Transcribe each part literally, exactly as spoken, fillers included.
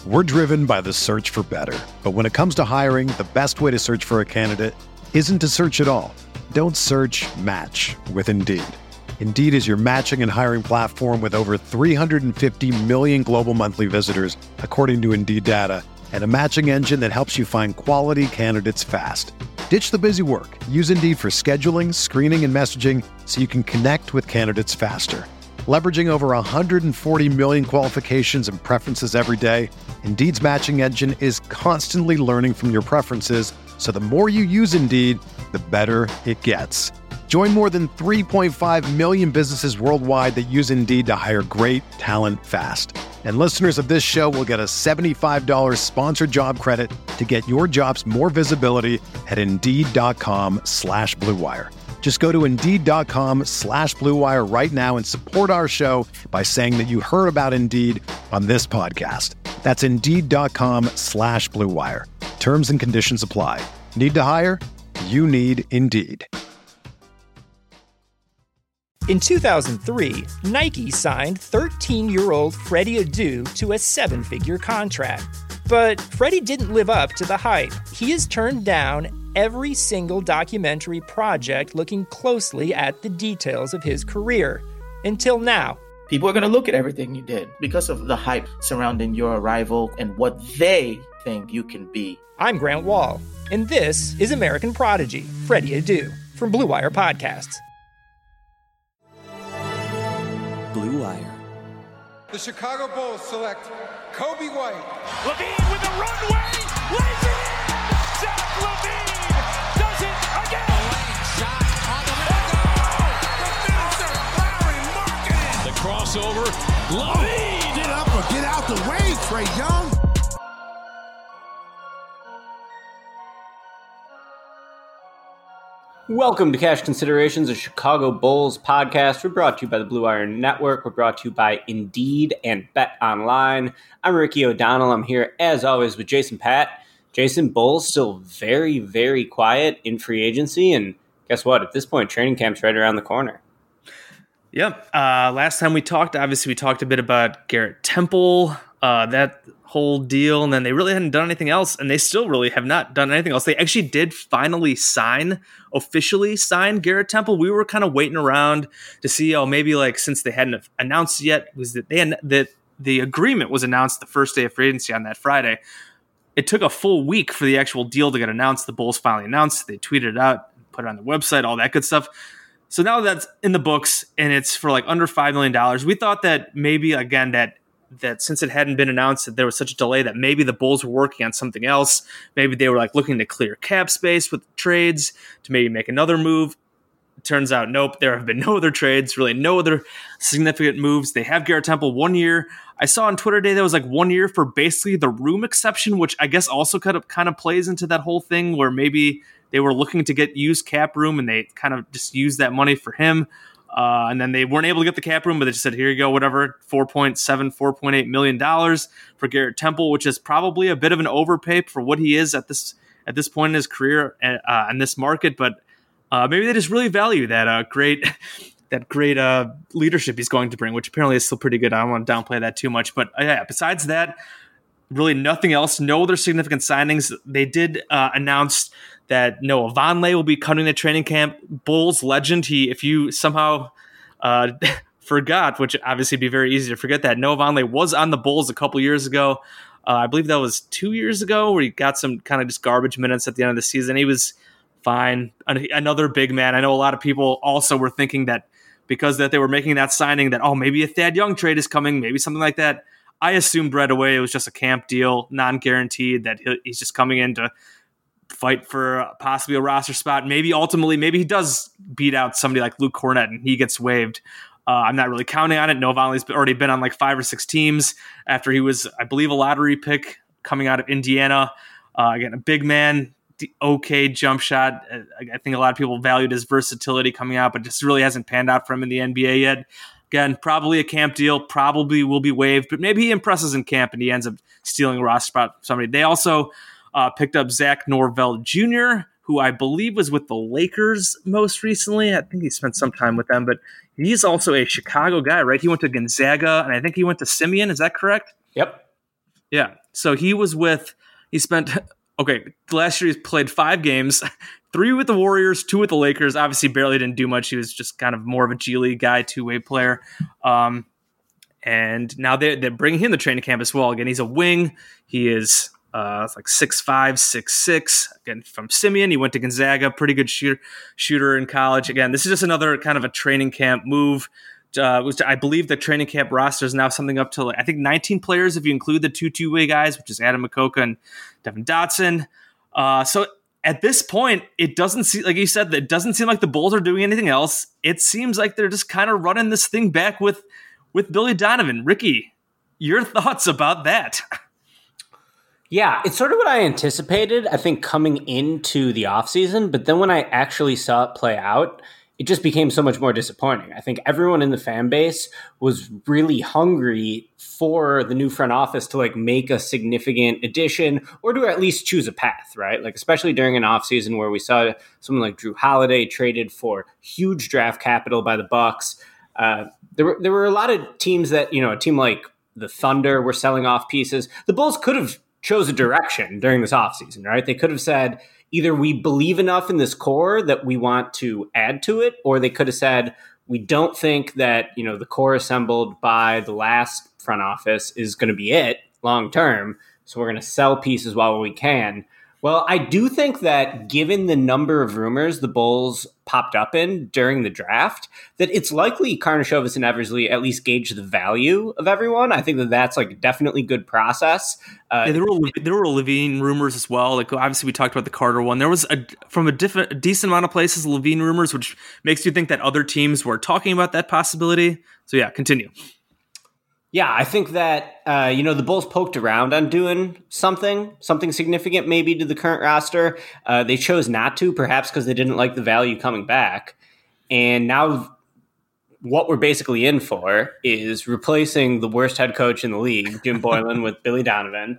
We're driven by the search for better. But when it comes to hiring, the best way to search for a candidate isn't to search at all. Don't search, match with Indeed. Indeed is your matching and hiring platform with over three hundred fifty million global monthly visitors, according to Indeed data, and a matching engine that helps you find quality candidates fast. Ditch the busy work. Use Indeed for scheduling, screening, and messaging so you can connect with candidates faster. Leveraging over one hundred forty million qualifications and preferences every day, Indeed's matching engine is constantly learning from your preferences, so the more you use Indeed, the better it gets. Join more than three point five million businesses worldwide that use Indeed to hire great talent fast. And listeners of this show will get a seventy-five dollars sponsored job credit to get your jobs more visibility at Indeed.com slash Blue Wire. Just go to Indeed.com slash Blue Wire right now and support our show by saying that you heard about Indeed on this podcast. That's Indeed.com slash Blue Wire. Terms and conditions apply. Need to hire? You need Indeed. In two thousand three, Nike signed thirteen-year-old Freddie Adu to a seven-figure contract. But Freddie didn't live up to the hype. He has turned down every single documentary project looking closely at the details of his career. Until now. People are going to look at everything you did because of the hype surrounding your arrival and what they think you can be. I'm Grant Wall, and this is American Prodigy, Freddie Adu, from Blue Wire Podcasts. Blue Wire. The Chicago Bulls select Kobe White. LaVine with a runway, lays it in! Zach LaVine does it again! The lane shot on the window! The finisher, Larry Markkinen! The crossover, LaVine! Get up or get out the way, Trae Young! Welcome to Cash Considerations, a Chicago Bulls podcast. We're brought to you by the Blue Wire Network. We're brought to you by Indeed and Bet Online. I'm Ricky O'Donnell. I'm here, as always, with Jason Patt. Jason, Bulls still very, very quiet in free agency. And guess what? At this point, training camp's right around the corner. Yep. Uh, last time we talked, obviously, we talked a bit about Garrett Temple, uh, that whole deal, and then they really hadn't done anything else, and they still really have not done anything else. They actually did finally sign, officially sign Garrett Temple. We were kind of waiting around to see, oh, maybe like since they hadn't announced yet, was that they had, that the agreement was announced the first day of free agency on that Friday. It took a full week for the actual deal to get announced. The Bulls finally announced. They tweeted it out, put it on their website, all that good stuff. So now that's in the books, and it's for like under five million dollars. We thought that maybe, again, that that since it hadn't been announced that there was such a delay that maybe the Bulls were working on something else. Maybe they were like looking to clear cap space with trades to maybe make another move. It turns out, nope, there have been no other trades, really no other significant moves. They have Garrett Temple one year. I saw on Twitter today that was like one year for basically the room exception, which I guess also kind of, kind of plays into that whole thing where maybe they were looking to get used cap room and they kind of just used that money for him. Uh, and then they weren't able to get the cap room, but they just said, here you go, whatever, four point seven, four point eight million dollars for Garrett Temple, which is probably a bit of an overpay for what he is at this at this point in his career uh, in this market. But uh, maybe they just really value that uh, great that great uh, leadership he's going to bring, which apparently is still pretty good. I don't want to downplay that too much. But uh, yeah, besides that, really nothing else. No other significant signings. They did uh, announce that Noah Vonleh will be coming to training camp. Bulls legend. He, if you somehow uh, forgot, which obviously would be very easy to forget, that Noah Vonleh was on the Bulls a couple years ago. Uh, I believe that was two years ago, where he got some kind of just garbage minutes at the end of the season. He was fine. Another big man. I know a lot of people also were thinking that because that they were making that signing that, oh, maybe a Thad Young trade is coming, maybe something like that. I assumed right away it was just a camp deal, non-guaranteed, that he's just coming in to fight for possibly a roster spot. Maybe ultimately, maybe he does beat out somebody like Luke Kornet and he gets waived. Uh, I'm not really counting on it. Noah Vonleh's already been on like five or six teams after he was, I believe, a lottery pick coming out of Indiana. Uh, again, a big man, the okay jump shot. I think a lot of people valued his versatility coming out, but just really hasn't panned out for him in the N B A yet. Again, probably a camp deal, probably will be waived, but maybe he impresses in camp and he ends up stealing a roster spot from somebody. They also uh, picked up Zach Norvell Junior, who I believe was with the Lakers most recently. I think he spent some time with them, but he's also a Chicago guy, right? He went to Gonzaga, and I think he went to Simeon. Is that correct? Yep. Yeah. So he was with, he spent, okay, last year he played five games, three with the Warriors, two with the Lakers. Obviously barely didn't do much. He was just kind of more of a G League guy, two-way player. Um, and now they're, they're bringing him to training camp as well. Again, he's a wing. He is uh, like six five, six six. Again, from Simeon. He went to Gonzaga, pretty good shooter, shooter in college. Again, this is just another kind of a training camp move. Uh, which I believe the training camp roster is now something up to, like, I think nineteen players if you include the two two-way guys, which is Adam Makoka and Devin Dotson. Uh, so at this point, it doesn't seem, like you said, it doesn't seem like the Bulls are doing anything else. It seems like they're just kind of running this thing back with, with Billy Donovan. Ricky, your thoughts about that? Yeah, it's sort of what I anticipated, I think, coming into the offseason. But then when I actually saw it play out, it just became so much more disappointing. I think everyone in the fan base was really hungry for the new front office to like make a significant addition or to at least choose a path, right? Like, especially during an offseason where we saw someone like Drew Holiday traded for huge draft capital by the Bucks. Uh, there were there were a lot of teams that, you know, a team like the Thunder were selling off pieces. The Bulls could have chose a direction during this offseason, right? They could have said, either we believe enough in this core that we want to add to it, or they could have said, we don't think that, you know, the core assembled by the last front office is going to be it long term. So we're going to sell pieces while we can. Well, I do think that given the number of rumors the Bulls popped up in during the draft, that it's likely Karnisovas and Eversley at least gauge the value of everyone. I think that that's like definitely good process. Uh, yeah, there were there were Levine rumors as well. Like, obviously we talked about the Carter one. There was a from a, different, a decent amount of places Levine rumors, which makes you think that other teams were talking about that possibility. So yeah, continue. Yeah, I think that, uh, you know, the Bulls poked around on doing something, something significant maybe to the current roster. Uh, they chose not to, perhaps because they didn't like the value coming back. And now what we're basically in for is replacing the worst head coach in the league, Jim Boylan, with Billy Donovan,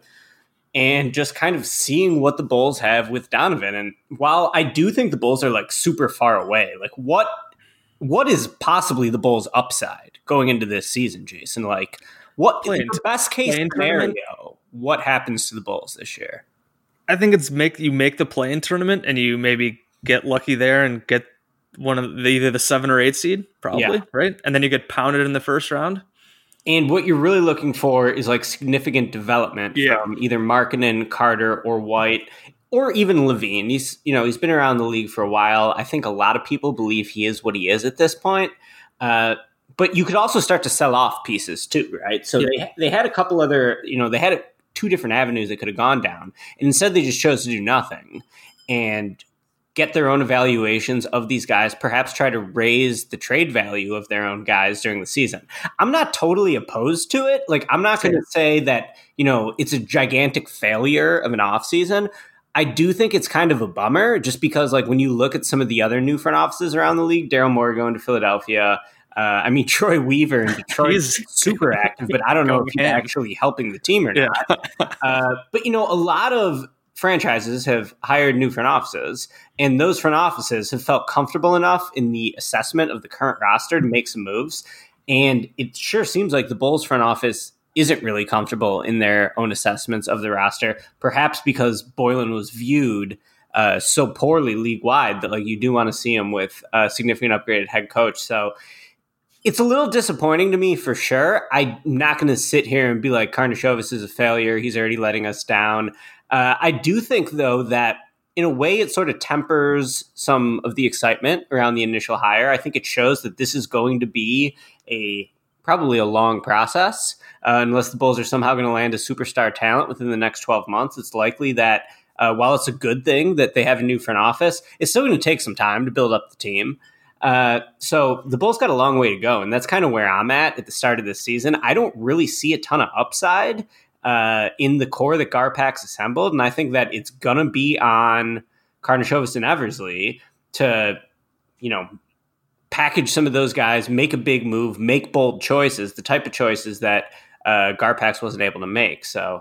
and just kind of seeing what the Bulls have with Donovan. And while I do think the Bulls are like super far away, like what what is possibly the Bulls' upside going into this season, Jason? Like, what in the best case scenario, what happens to the Bulls this year? I think it's make you make the play-in tournament and you maybe get lucky there and get one of the, either the seven or eight seed, probably, yeah. Right? And then you get pounded in the first round. And what you're really looking for is like significant development yeah. from either Markkanen, Carter, or White, or even Levine. He's, you know, he's been around the league for a while. I think a lot of people believe he is what he is at this point. Uh, but you could also start to sell off pieces too, right? So yeah. they they had a couple other, you know, they had two different avenues they could have gone down. And instead they just chose to do nothing and get their own evaluations of these guys, perhaps try to raise the trade value of their own guys during the season. I'm not totally opposed to it. Like, I'm not going to say that, you know, it's a gigantic failure of an offseason. I do think it's kind of a bummer just because, like, when you look at some of the other new front offices around the league, Daryl Morey going to Philadelphia, uh, I mean, Troy Weaver in Detroit is super active, but I don't know if he's actually helping the team or not. Yeah. uh, but, you know, a lot of franchises have hired new front offices, and those front offices have felt comfortable enough in the assessment of the current roster to make some moves. And it sure seems like the Bulls front office isn't really comfortable in their own assessments of the roster, perhaps because Boylan was viewed uh, so poorly league-wide that like you do want to see him with a significant upgraded head coach. So it's a little disappointing to me for sure. I'm not going to sit here and be like, Karnisovas is a failure. He's already letting us down. Uh, I do think, though, that in a way it sort of tempers some of the excitement around the initial hire. I think it shows that this is going to be a probably a long process. Uh, unless the Bulls are somehow going to land a superstar talent within the next twelve months, it's likely that uh, while it's a good thing that they have a new front office, it's still going to take some time to build up the team. Uh, so the Bulls got a long way to go, and that's kind of where I'm at at the start of this season. I don't really see a ton of upside uh, in the core that Garpax assembled, and I think that it's going to be on Karnisovas and Eversley to, you know, package some of those guys, make a big move, make bold choices, the type of choices that uh, Garpax wasn't able to make. So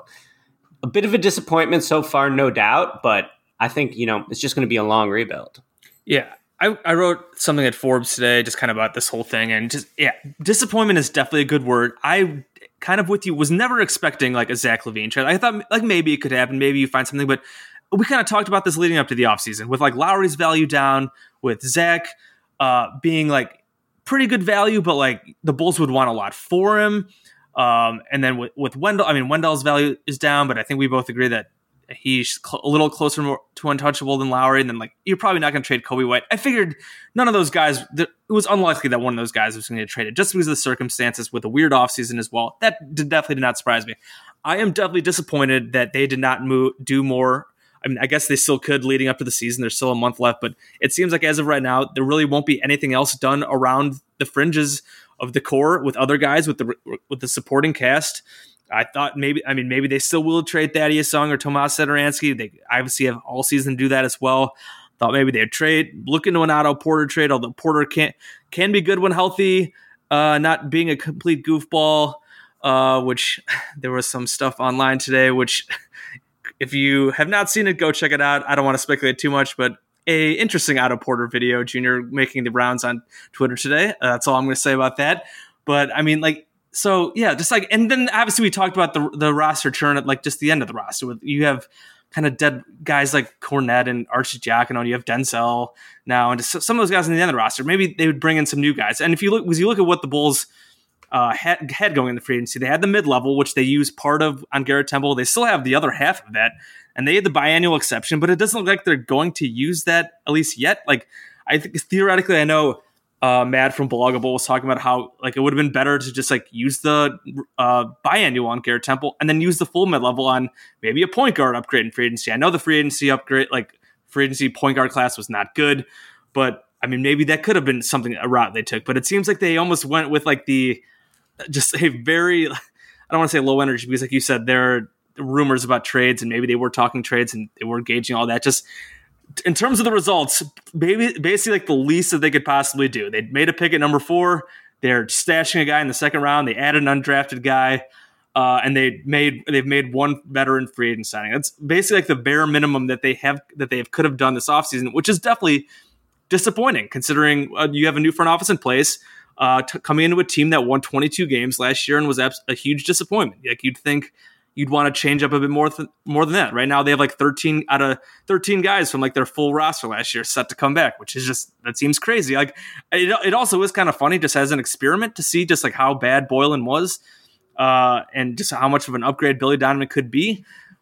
a bit of a disappointment so far, no doubt, but I think, you know, it's just going to be a long rebuild. Yeah. I, I wrote something at Forbes today just kind of about this whole thing, and just, yeah, disappointment is definitely a good word. I kind of with you, was never expecting like a Zach LaVine trade. I thought like maybe it could happen. Maybe you find something, but we kind of talked about this leading up to the offseason with like Lowry's value down, with Zach uh, being like pretty good value, but like the Bulls would want a lot for him. Um, and then with, with Wendell, I mean, Wendell's value is down, but I think we both agree that he's cl- a little closer to untouchable than Lowry. And then like, you're probably not going to trade Kobe White. I figured none of those guys, th- it was unlikely that one of those guys was going to get traded just because of the circumstances with a weird offseason as well. That did, definitely did not surprise me. I am definitely disappointed that they did not move, do more. I mean, I guess they still could leading up to the season. There's still a month left, but it seems like as of right now, there really won't be anything else done around the fringes of the core with other guys with the with the supporting cast. I thought maybe, I mean, maybe they still will trade Thaddeus Young or Tomas Satoransky. They obviously have all season to do that as well. Thought maybe they'd trade, look into an Otto Porter trade, although Porter can can be good when healthy, uh, not being a complete goofball, uh, which there was some stuff online today, which if you have not seen it, go check it out. I don't want to speculate too much, but a interesting Otto Porter video, Junior making the rounds on Twitter today. Uh, that's all I'm going to say about that. But I mean, like, so yeah, just like, and then obviously we talked about the the roster churn at like just the end of the roster. With you have kind of dead guys like Cornette and Archie Giacono, and you have Denzel now, and just some of those guys in the end of the roster. Maybe they would bring in some new guys. And if you look, as you look at what the Bulls uh, had, had going in the free agency, they had the mid level, which they used part of on Garrett Temple. They still have the other half of that, and they had the biannual exception, but it doesn't look like they're going to use that at least yet. Like I think theoretically, I know. Uh, Matt from Bloggable was talking about how like it would have been better to just like use the uh, biannual on Garrett Temple and then use the full mid level on maybe a point guard upgrade in free agency. I know the free agency upgrade, like free agency point guard class was not good, but I mean maybe that could have been something a route they took. But it seems like they almost went with like the just a very I don't want to say low energy because like you said there are rumors about trades and maybe they were talking trades and they were gauging all that. Just in terms of the results, maybe basically like the least that they could possibly do. They made a pick at number four. They're stashing a guy in the second round. They added an undrafted guy, uh, and they made they've made one veteran free agent signing. That's basically like the bare minimum that they have that they could have done this offseason, which is definitely disappointing considering uh, you have a new front office in place, uh, t- coming into a team that won twenty-two games last year and was abs- a huge disappointment. Like you'd think. You'd want to change up a bit more th- more than that. Right now, they have like thirteen out of thirteen guys from like their full roster last year set to come back, which is just that seems crazy. Like it, it also is kind of funny just as an experiment to see just like how bad Boylen was, uh, and just how much of an upgrade Billy Donovan could be.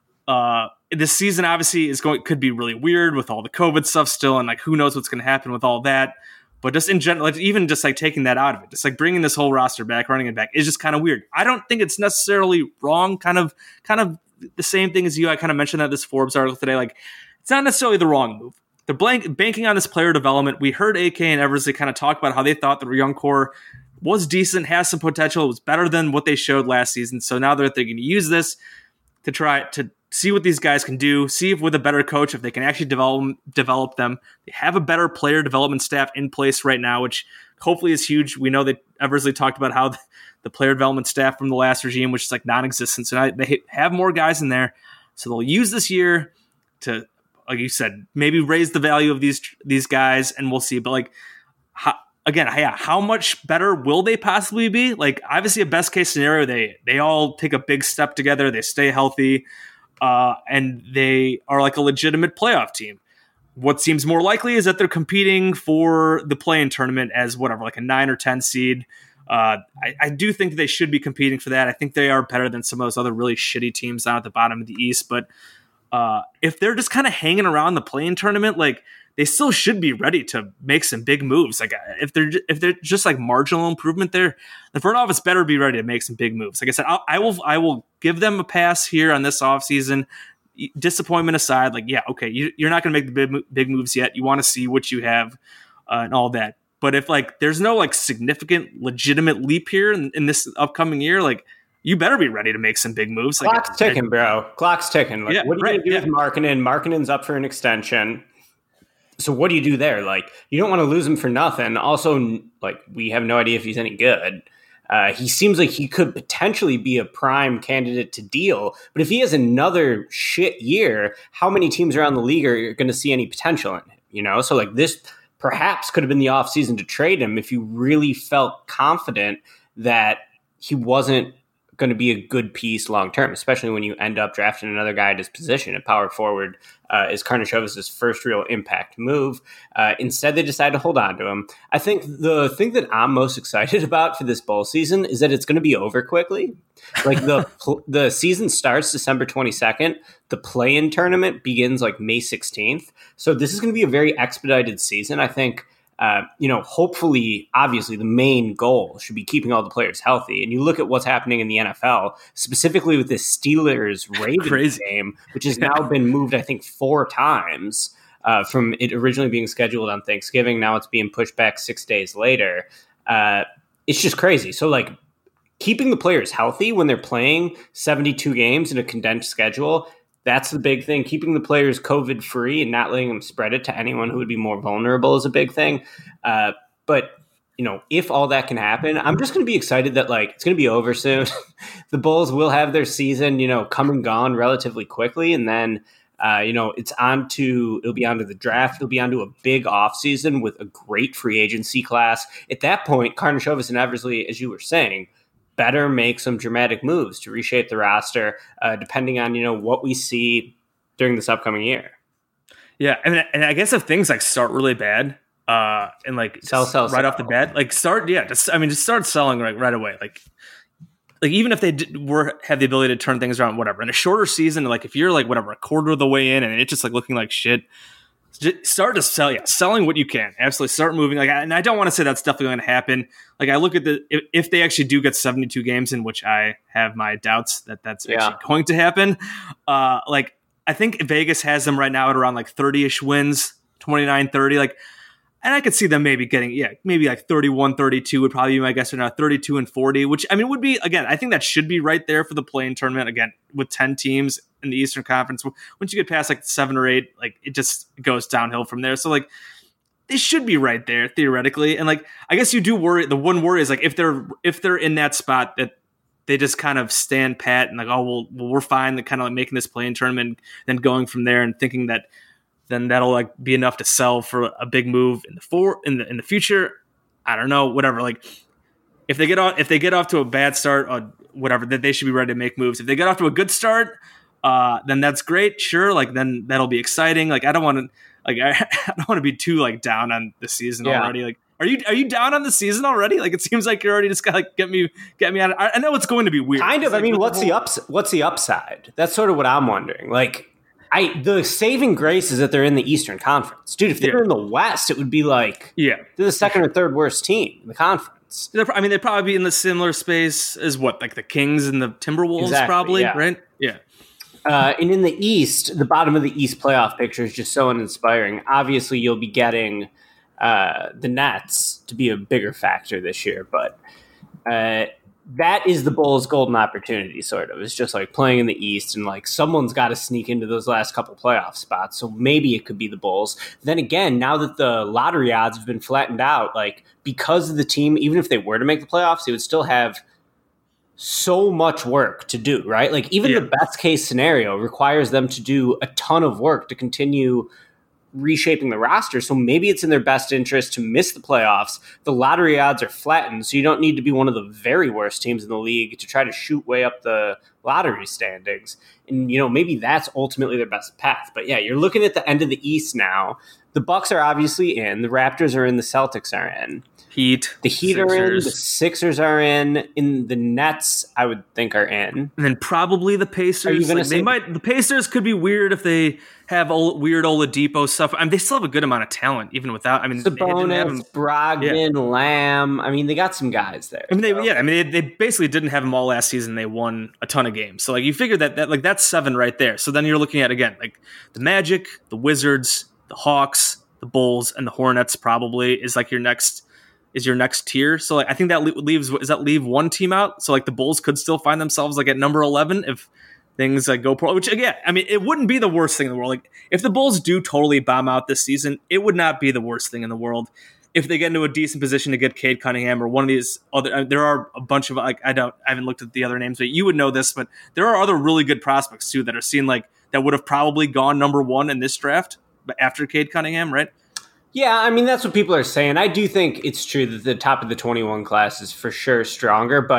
Uh, this season obviously is going could be really weird with all the COVID stuff still, and like who knows what's going to happen with all that. But just in general, like even just like taking that out of it, just like bringing this whole roster back, running it back is just kind of weird. I don't think it's necessarily wrong. Kind of, kind of the same thing as you. I kind of mentioned that this Forbes article today. Like it's not necessarily the wrong move. They're blank, banking on this player development. We heard A K and Eversley kind of talk about how they thought the young core was decent, has some potential. It was better than what they showed last season. So now they're thinking to use this to try to see what these guys can do, see if with a better coach, if they can actually develop develop them. They have a better player development staff in place right now, which hopefully is huge. We know that Eversley talked about how the player development staff from the last regime, which is like non-existent. So now they have more guys in there. So they'll use this year to, like you said, maybe raise the value of these these guys, and we'll see. But like, how, again, yeah, how much better will they possibly be? Like, obviously, a best case scenario, they they all take a big step together, they stay healthy, uh, and they are like a legitimate playoff team. What seems more likely is that they're competing for the play-in tournament as whatever, like a nine or ten seed. Uh, I, I do think that they should be competing for that. I think they are better than some of those other really shitty teams down at the bottom of the East. But uh, if they're just kind of hanging around the play-in tournament, like they still should be ready to make some big moves. Like if they're if they're just like marginal improvement there, the front office better be ready to make some big moves. Like I said, I'll, I will I will give them a pass here on this offseason. Disappointment aside, like, yeah, okay, you, you're not going to make the big, big moves yet. You want to see what you have uh, and all that. But if like there's no like significant legitimate leap here in, in this upcoming year, like you better be ready to make some big moves. Like, Clock's ticking, bro. Clock's ticking. Like, yeah, what are you right, going to do yeah. with Markkanen? Markkanen's up for an extension. So what do you do there? Like, you don't want to lose him for nothing. Also, like, we have no idea if he's any good. Uh, he seems like he could potentially be a prime candidate to deal. But if he has another shit year, how many teams around the league are going to see any potential in him? You know, so like this perhaps could have been the offseason to trade him if you really felt confident that he wasn't going to be a good piece long term, especially when you end up drafting another guy at his position. At power forward uh, is Karnisovas' first real impact move. Uh, instead, they decided to hold on to him. I think the thing that I'm most excited about for this bowl season is that it's going to be over quickly. Like the the season starts December twenty-second. The play-in tournament begins like May sixteenth. So this is going to be a very expedited season. I think. Uh, you know, hopefully, obviously, the main goal should be keeping all the players healthy. And you look at what's happening in the N F L, specifically with this Steelers-Ravens game, which has now been moved, I think, four times uh, from it originally being scheduled on Thanksgiving. Now it's being pushed back six days later. Uh, it's just crazy. So, like, keeping the players healthy when they're playing seventy-two games in a condensed schedule, that's the big thing. Keeping the players COVID-free and not letting them spread it to anyone who would be more vulnerable is a big thing. Uh, but, you know, if all that can happen, I'm just going to be excited that, like, it's going to be over soon. The Bulls will have their season, you know, come and gone relatively quickly. And then, uh, you know, it's on to, it'll be on to the draft. It'll be on to a big offseason with a great free agency class. At that point, Karnisovas and Eversley, as you were saying, better make some dramatic moves to reshape the roster, uh, depending on, you know, what we see during this upcoming year. Yeah, and and I guess if things like start really bad, uh, and like sell, sell, right sell. off the bat, like start, yeah, just I mean, just start selling right right away. Like, like even if they did, were have the ability to turn things around, whatever. In a shorter season, like if you're like whatever a quarter of the way in and it's just like looking like shit. Just start to sell, yeah, selling what you can. Absolutely, start moving. Like, and I don't want to say that's definitely going to happen. Like, I look at the if, if they actually do get seventy-two games in, which I have my doubts that that's yeah. actually going to happen. Uh, like, I think Vegas has them right now at around like thirty-ish wins, twenty-nine, thirty. Like, and I could see them maybe getting, yeah, maybe like thirty-one, thirty-two would probably be my guess right now, thirty-two and forty, which I mean would be, again, I think that should be right there for the play-in tournament. Again, with ten teams in the Eastern Conference, once you get past like seven or eight, like it just goes downhill from there. So like they should be right there theoretically. And like, I guess you do worry. The one worry is like if they're, if they're in that spot that they just kind of stand pat and like, oh, well, well we're fine. They're kind of like making this play-in tournament, then going from there and thinking that then that'll like be enough to sell for a big move in the for in the, in the future. I don't know, whatever. Like if they get off, if they get off to a bad start or whatever, that they should be ready to make moves. If they get off to a good start, Uh, then that's great. Sure. Like then that'll be exciting. Like I don't want to, like, I, I don't want to be too like down on the season yeah. already. Like, are you, are you down on the season already? Like, it seems like you're already just gotta like, get me, get me out. I, I know it's going to be weird. Kind of. Like, I mean, what's the ups, what's the upside? That's sort of what I'm wondering. Like I, the saving grace is that they're in the Eastern Conference, dude. If they're yeah. in the West, it would be like, yeah, they're the second or third worst team in the conference. They're, I mean, they'd probably be in the similar space as what, like the Kings and the Timberwolves exactly, probably, yeah. right? Yeah. Uh, and in the East, the bottom of the East playoff picture is just so uninspiring. Obviously, you'll be getting uh, the Nets to be a bigger factor this year, but uh, that is the Bulls' golden opportunity, sort of. It's just like playing in the East, and like someone's got to sneak into those last couple playoff spots. So maybe it could be the Bulls. Then again, now that the lottery odds have been flattened out, like because of the team, even if they were to make the playoffs, they would still have so much work to do, right? Like even yeah. the best case scenario requires them to do a ton of work to continue reshaping the roster. So maybe it's in their best interest to miss the playoffs. The lottery odds are flattened, so you don't need to be one of the very worst teams in the league to try to shoot way up the lottery standings. And, you know, maybe that's ultimately their best path. But yeah, you're looking at the end of the East now. The Bucks are obviously in. The Raptors are in. The Celtics are in. Heat. The Heat Sixers. are in. The Sixers are in. In the Nets, I would think are in. And then probably the Pacers. Like they might. The Pacers could be weird if they have old, weird Oladipo stuff. I mean, they still have a good amount of talent, even without. I mean, Sabonis, Brogdon, yeah. Lamb. I mean, they got some guys there. I mean, they, so. yeah. I mean, they, they basically didn't have them all last season. They won a ton of games. So, like, you figure that that like that's seven right there. So then you're looking at again like the Magic, the Wizards, the Hawks, the Bulls, and the Hornets. Probably is like your next. Is your next tier. So like, I think that leaves, does that leave one team out? So like the Bulls could still find themselves like at number eleven if things like go pro, which again, I mean, it wouldn't be the worst thing in the world. Like if the Bulls do totally bomb out this season, it would not be the worst thing in the world. If they get into a decent position to get Cade Cunningham or one of these other, I mean, there are a bunch of like, I don't, I haven't looked at the other names, but you would know this, but there are other really good prospects too that are seen like that would have probably gone number one in this draft, but after Cade Cunningham, right? Yeah, I mean, that's what people are saying. I do think it's true that the top of the twenty-one class is for sure stronger, but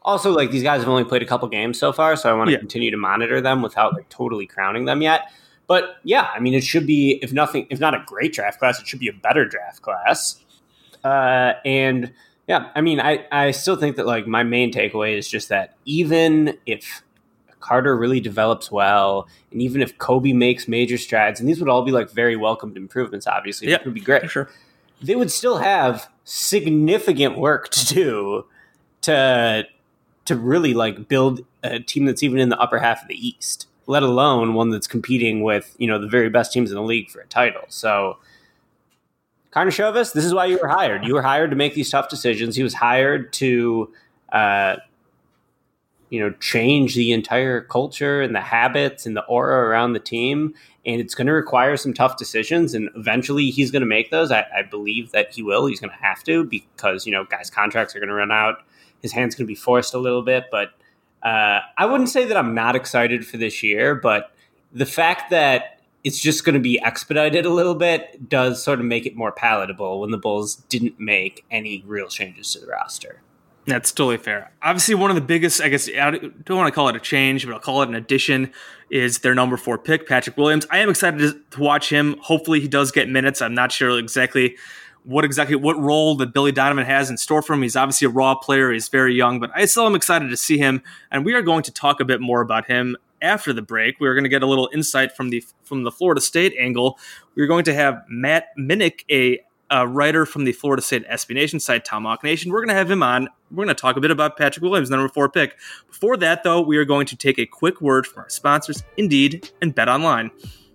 Also, like, these guys have only played a couple games so far, so I want to Yeah. continue to monitor them without like totally crowning them yet. But yeah, I mean, it should be, if nothing, if not a great draft class, it should be a better draft class. Uh, and yeah, I mean, I, I still think that like my main takeaway is just that even if Carter really develops well, and even if Kobe makes major strides, and these would all be like very welcomed improvements, obviously, Yeah, it would be great. for sure. They would still have significant work to do to to really like build a team that's even in the upper half of the East, let alone one that's competing with, you know, the very best teams in the league for a title. So Karnisovas, this is why you were hired. You were hired to make these tough decisions. He was hired to, uh, you know, change the entire culture and the habits and the aura around the team. And it's going to require some tough decisions. And eventually he's going to make those. I, I believe that he will. He's going to have to, because, you know, guys' contracts are going to run out. His hand's going to be forced a little bit. But uh, I wouldn't say that I'm not excited for this year. But the fact that it's just going to be expedited a little bit does sort of make it more palatable when the Bulls didn't make any real changes to the roster. That's totally fair. Obviously, one of the biggest, I guess, I don't want to call it a change, but I'll call it an addition, is their number four pick, Patrick Williams. I am excited to, to watch him. Hopefully he does get minutes. I'm not sure exactly what exactly what role that Billy Donovan has in store for him. He's obviously a raw player. He's very young, but I still am excited to see him. And we are going to talk a bit more about him after the break. We're going to get a little insight from the from the Florida State angle. We're going to have Matt Minnick, a A writer from the Florida State S B Nation site, Tomahawk Nation. We're going to have him on. We're going to talk a bit about Patrick Williams, the number four pick. Before that, though, we are going to take a quick word from our sponsors, Indeed and BetOnline.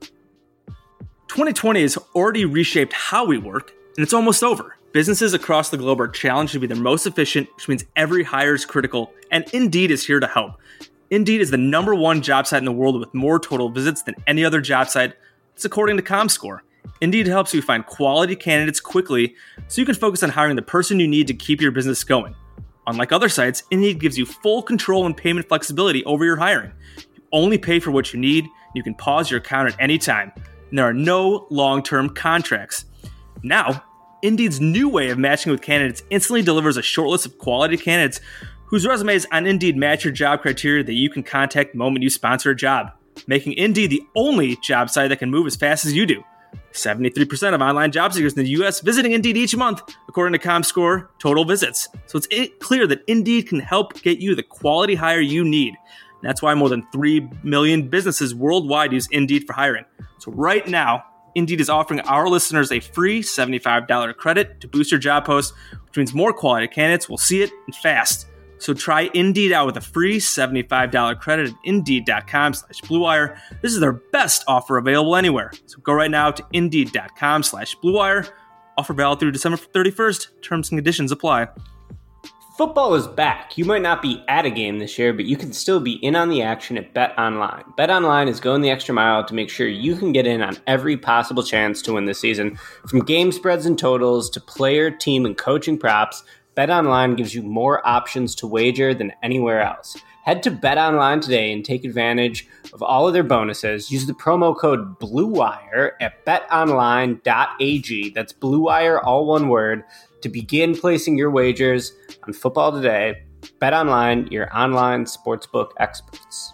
twenty twenty has already reshaped how we work, and it's almost over. Businesses across the globe are challenged to be their most efficient, which means every hire is critical, and Indeed is here to help. Indeed is the number one job site in the world with more total visits than any other job site. It's according to ComScore. Indeed helps you find quality candidates quickly so you can focus on hiring the person you need to keep your business going. Unlike other sites, Indeed gives you full control and payment flexibility over your hiring. You only pay for what you need, and you can pause your account at any time. And there are no long-term contracts. Now, Indeed's new way of matching with candidates instantly delivers a short list of quality candidates whose resumes on Indeed match your job criteria that you can contact the moment you sponsor a job, making Indeed the only job site that can move as fast as you do. seventy-three percent of online job seekers in the U S visiting Indeed each month, according to ComScore total visits. So it's clear that Indeed can help get you the quality hire you need. And that's why more than three million businesses worldwide use Indeed for hiring. So right now, Indeed is offering our listeners a free seventy-five dollars credit to boost your job post, which means more quality candidates will see it and fast. So try Indeed out with a free seventy-five dollars credit at Indeed.com slash Blue Wire. This is their best offer available anywhere. So go right now to Indeed.com slash Blue Wire. Offer valid through December thirty-first. Terms and conditions apply. Football is back. You might not be at a game this year, but you can still be in on the action at BetOnline. BetOnline is going the extra mile to make sure you can get in on every possible chance to win this season. From game spreads and totals to player, team, and coaching props, BetOnline gives you more options to wager than anywhere else. Head to BetOnline today and take advantage of all of their bonuses. Use the promo code BLUEWIRE at bet online dot a g. That's BLUEWIRE, all one word, to begin placing your wagers on football today. BetOnline, your online sportsbook experts.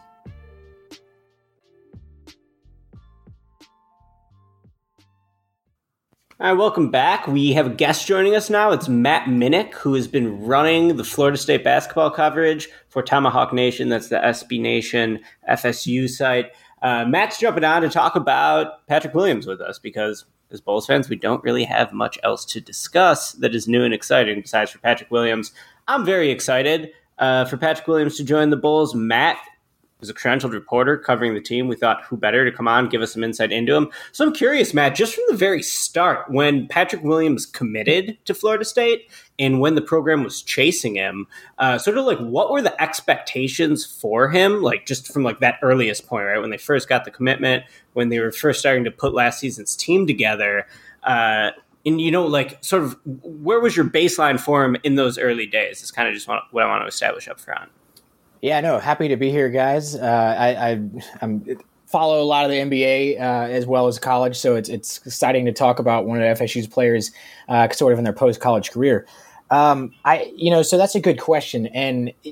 All right, welcome back. We have a guest joining us now. It's Matt Minnick, who has been running the Florida State basketball coverage for Tomahawk Nation. That's the S B Nation F S U site. Uh, Matt's jumping on to talk about Patrick Williams with us because, as Bulls fans, we don't really have much else to discuss that is new and exciting besides for Patrick Williams. I'm very excited uh, for Patrick Williams to join the Bulls. Matt was a credentialed reporter covering the team. We thought, who better to come on, give us some insight into him. So I'm curious, Matt, just from the very start, when Patrick Williams committed to Florida State and when the program was chasing him, uh, sort of like what were the expectations for him? Like just from like that earliest point, right? When they first got the commitment, when they were first starting to put last season's team together, uh, and, you know, like sort of where was your baseline for him in those early days? It's kind of just what I want to establish up front. Yeah, no, happy to be here, guys. Uh, I, I I'm, follow a lot of the N B A uh, as well as college, so it's it's exciting to talk about one of F S U's players, uh, sort of in their post college career. Um, I, you know, so that's a good question, and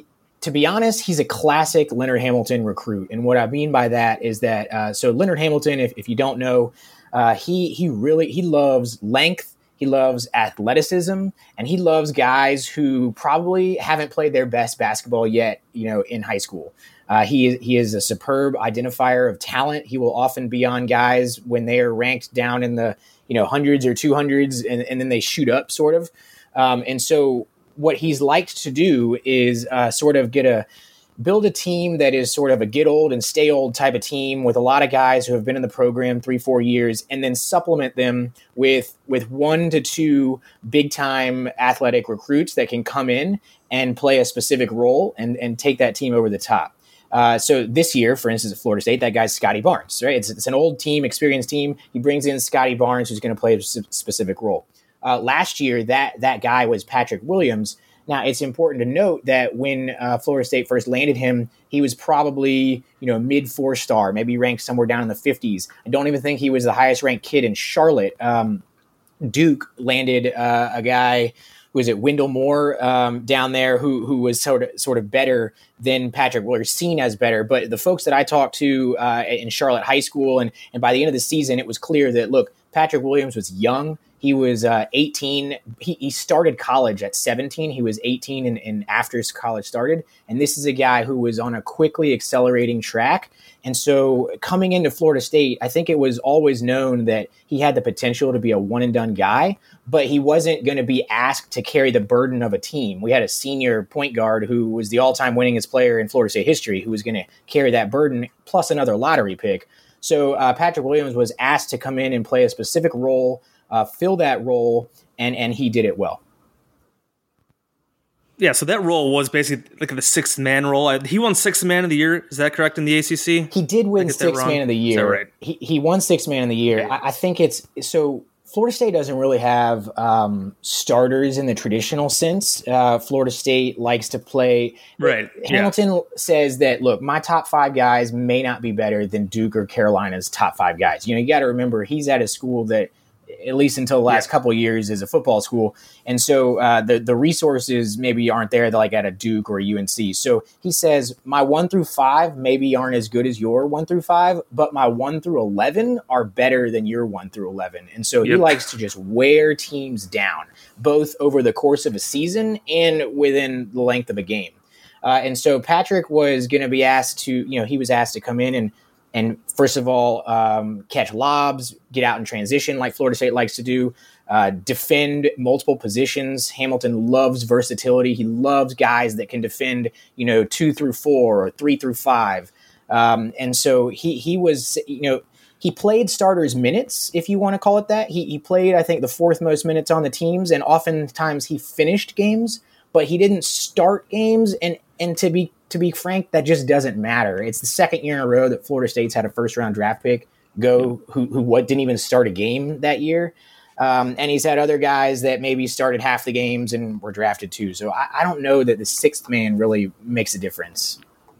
to be honest, he's a classic Leonard Hamilton recruit. And what I mean by that is that, uh, so Leonard Hamilton, if, if you don't know, uh, he he really, he loves length, he loves athleticism, and he loves guys who probably haven't played their best basketball yet, you know, in high school. Uh, he, is, he is a superb identifier of talent. He will often be on guys when they are ranked down in the, you know, hundreds or two hundreds, and, and then they shoot up sort of. Um, and so what he's liked to do is uh, sort of get a build a team that is sort of a get old and stay old type of team with a lot of guys who have been in the program three, four years, and then supplement them with with one to two big time athletic recruits that can come in and play a specific role and, and take that team over the top. Uh, so this year, for instance, at Florida State, that guy's Scotty Barnes, right? It's, it's an old team, experienced team. He brings in Scotty Barnes, who's going to play a specific role. Uh, last year, that that guy was Patrick Williams. Now, it's important to note that when uh, Florida State first landed him, he was probably, you know, mid four star, maybe ranked somewhere down in the fifties. I don't even think he was the highest ranked kid in Charlotte. Um, Duke landed uh, a guy. Was it Wendell Moore um, down there who who was sort of sort of better than Patrick Williams, seen as better. But the folks that I talked to uh, in Charlotte High School, and and by the end of the season, it was clear that, look, Patrick Williams was young. He was uh, eighteen. He, he started college at seventeen. He was eighteen and, and after his college started. And this is a guy who was on a quickly accelerating track. And so coming into Florida State, I think it was always known that he had the potential to be a one and done guy, but he wasn't going to be asked to carry the burden of a team. We had a senior point guard who was the all-time winningest player in Florida State history who was going to carry that burden, plus another lottery pick. So uh, Patrick Williams was asked to come in and play a specific role, uh, fill that role, and and he did it well. Yeah, so that role was basically like the sixth man role. He won sixth man of the year. Is that correct in the A C C? He did win sixth man of the year. Is that right? He he won sixth man of the year. I, I think it's so. Florida State doesn't really have um, starters in the traditional sense. Uh, Florida State likes to play. Right. Hamilton yeah. says that, look, my top five guys may not be better than Duke or Carolina's top five guys. You know, you got to remember he's at a school that, at least until the last yeah. couple of years, is a football school. And so uh, the, the resources maybe aren't there like at a Duke or a U N C. So he says, my one through five maybe aren't as good as your one through five, but my one through eleven are better than your one through eleven. And so yep. he likes to just wear teams down, both over the course of a season and within the length of a game. Uh, and so Patrick was going to be asked to, you know, he was asked to come in and And first of all, um, catch lobs, get out in transition like Florida State likes to do, uh, defend multiple positions. Hamilton loves versatility. He loves guys that can defend, you know, two through four or three through five. Um, and so he he was, you know, he played starters minutes, if you want to call it that. He, he played, I think, the fourth most minutes on the teams, and oftentimes he finished games, but he didn't start games. And and to be To be frank, that just doesn't matter. It's the second year in a row that Florida State's had a first-round draft pick go who who what didn't even start a game that year. Um, and he's had other guys that maybe started half the games and were drafted too. So I, I don't know that the sixth man really makes a difference.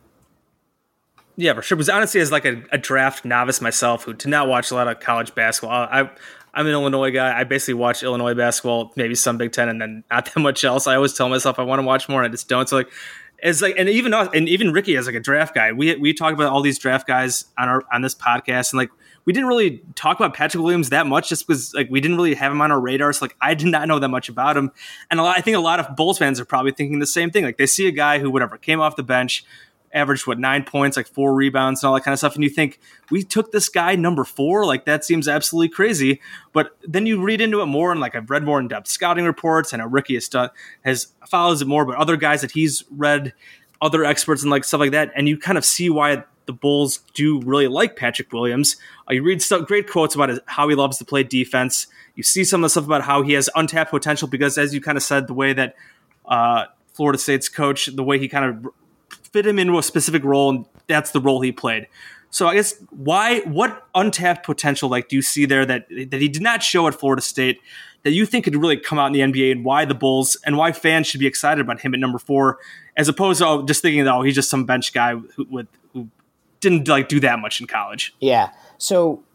Yeah, for sure. Because honestly, as like a, a draft novice myself who did not watch a lot of college basketball, I, I'm an Illinois guy. I basically watch Illinois basketball, maybe some Big Ten, and then not that much else. I always tell myself I want to watch more, and I just don't. So like, it's like, and even us, and even Ricky as like a draft guy, we we talk about all these draft guys on our on this podcast, and like we didn't really talk about Patrick Williams that much, just because like we didn't really have him on our radar. So like I did not know that much about him, and a lot, I think a lot of Bulls fans are probably thinking the same thing. Like they see a guy who whatever came off the bench, averaged what nine points, like four rebounds, and all that kind of stuff, and you think we took this guy number four, like that seems absolutely crazy. But then you read into it more, and like I've read more in depth scouting reports, and a Ricky has done, has follows it more, but other guys that he's read, other experts and like stuff like that, and you kind of see why the Bulls do really like Patrick Williams. Uh, you read some great quotes about his, how he loves to play defense. You see some of the stuff about how he has untapped potential because, as you kind of said, the way that uh, Florida State's coach, the way he kind of fit him into a specific role, and that's the role he played. So I guess why, what untapped potential like do you see there that that he did not show at Florida State that you think could really come out in the N B A, and why the Bulls and why fans should be excited about him at number four, as opposed to oh, just thinking that oh, he's just some bench guy who with who didn't like do that much in college? Yeah. So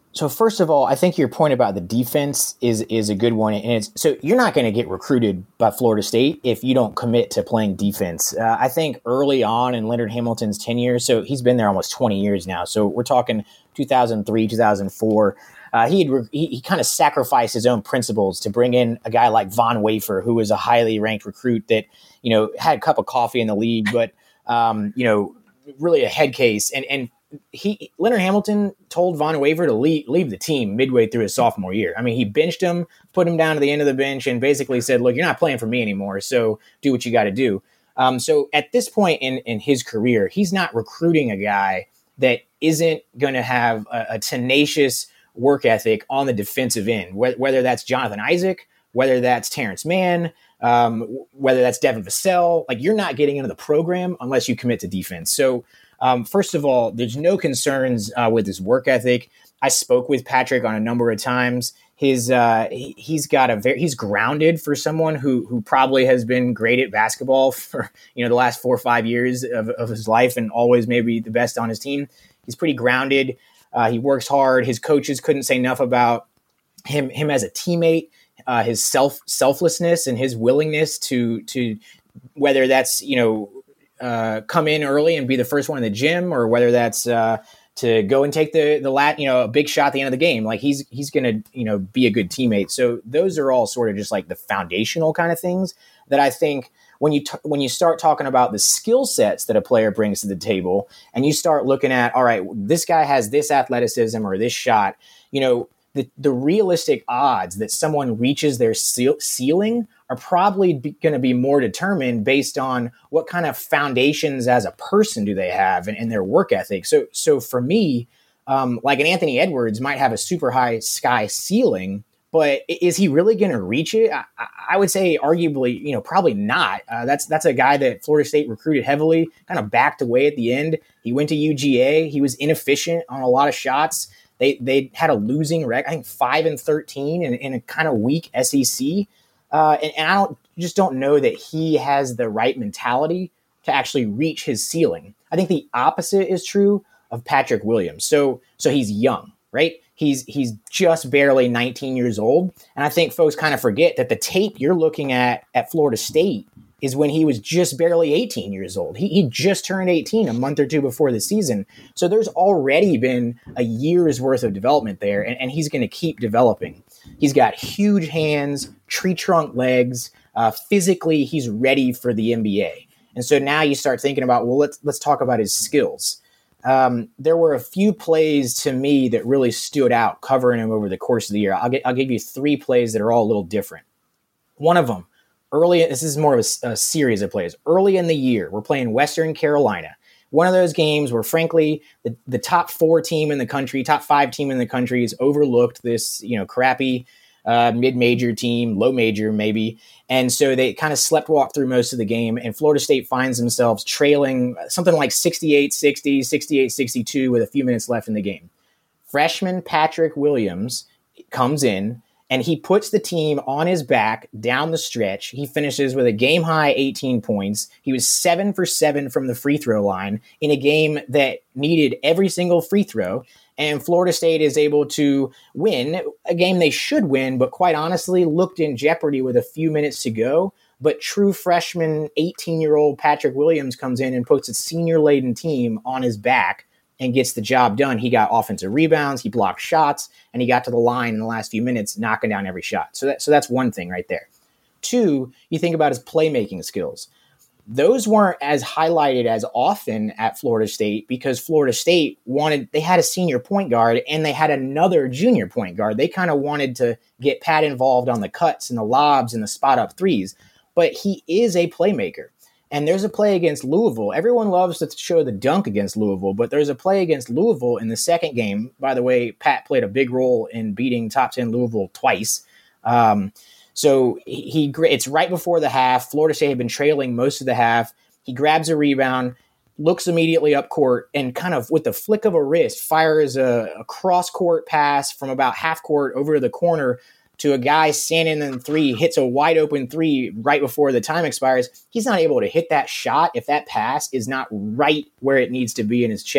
So first of all, I think your point about the defense is is a good one, and it's so you're not going to get recruited by Florida State if you don't commit to playing defense. Uh, I think early on in Leonard Hamilton's tenure, so he's been there almost twenty years now. So we're talking two thousand three, two thousand four. Uh, he had, he, he kind of sacrificed his own principles to bring in a guy like Von Wafer, who was a highly ranked recruit that you know had a cup of coffee in the league, but um, you know really a head case and and. He Leonard Hamilton told Von Wafer to leave, leave the team midway through his sophomore year. I mean, he benched him, put him down to the end of the bench, and basically said, look, you're not playing for me anymore, so do what you got to do. Um, so at this point in, in his career, he's not recruiting a guy that isn't going to have a, a tenacious work ethic on the defensive end, wh- whether that's Jonathan Isaac, whether that's Terrence Mann, um, whether that's Devin Vassell. Like, you're not getting into the program unless you commit to defense. So Um, first of all, there's no concerns uh, with his work ethic. I spoke with Patrick on a number of times. His uh, he, he's got a very he's grounded for someone who who probably has been great at basketball for you know the last four or five years of, of his life and always maybe the best on his team. He's pretty grounded. Uh, he works hard. His coaches couldn't say enough about him him as a teammate. Uh, his self selflessness and his willingness to to whether that's you know. Uh, come in early and be the first one in the gym, or whether that's uh, to go and take the the lat, you know, a big shot at the end of the game. Like he's he's going to you know be a good teammate. So those are all sort of just like the foundational kind of things that I think when you t- when you start talking about the skill sets that a player brings to the table, and you start looking at, all right, this guy has this athleticism or this shot, you know, the the realistic odds that someone reaches their ce- ceiling are probably going to be more determined based on what kind of foundations as a person do they have and, and their work ethic. So, so for me, um, like an Anthony Edwards might have a super high sky ceiling, but is he really going to reach it? I, I would say arguably, you know, probably not. Uh, that's that's a guy that Florida State recruited heavily, kind of backed away at the end. He went to U G A. He was inefficient on a lot of shots. They they had a losing record, I think five and thirteen in, in a kind of weak S E C. Uh, and, and I don't just don't know that he has the right mentality to actually reach his ceiling. I think the opposite is true of Patrick Williams. So so he's young, right? He's he's just barely nineteen years old. And I think folks kind of forget that the tape you're looking at at Florida State is when he was just barely eighteen years old. He, he just turned eighteen a month or two before the season. So there's already been a year's worth of development there, and, and he's going to keep developing. He's got huge hands, tree trunk legs. Uh, physically, he's ready for the N B A. And so now you start thinking about, well, let's let's talk about his skills. Um, there were a few plays to me that really stood out covering him over the course of the year. I'll, get, I'll give you three plays that are all a little different. One of them, early, this is more of a, a series of plays. Early in the year, we're playing Western Carolina. One of those games where, frankly, the, the top four team in the country, top five team in the country has overlooked this, you know, crappy uh, mid-major team, low major maybe. And so they kind of slept walk through most of the game, and Florida State finds themselves trailing something like sixty-eight sixty, sixty-eight sixty-two with a few minutes left in the game. Freshman Patrick Williams comes in, and he puts the team on his back down the stretch. He finishes with a game-high eighteen points. He was seven for seven from the free throw line in a game that needed every single free throw. And Florida State is able to win a game they should win, but quite honestly looked in jeopardy with a few minutes to go. But true freshman eighteen-year-old Patrick Williams comes in and puts a senior-laden team on his back and gets the job done. He got offensive rebounds, he blocked shots, and he got to the line in the last few minutes, knocking down every shot. So that, so that's one thing right there. Two, you think about his playmaking skills. Those weren't as highlighted as often at Florida State because Florida State wanted, they had a senior point guard and they had another junior point guard. They kind of wanted to get Pat involved on the cuts and the lobs and the spot up threes, but he is a playmaker. And there's a play against Louisville. Everyone loves to show the dunk against Louisville, but there's a play against Louisville in the second game. By the way, Pat played a big role in beating top ten Louisville twice. Um, so he, he it's right before the half. Florida State had been trailing most of the half. He grabs a rebound, looks immediately up court, and kind of with the flick of a wrist fires a, a cross-court pass from about half court over to the corner to a guy standing in three, hits a wide open three right before the time expires. He's not able to hit that shot if that pass is not right where it needs to be in his chest.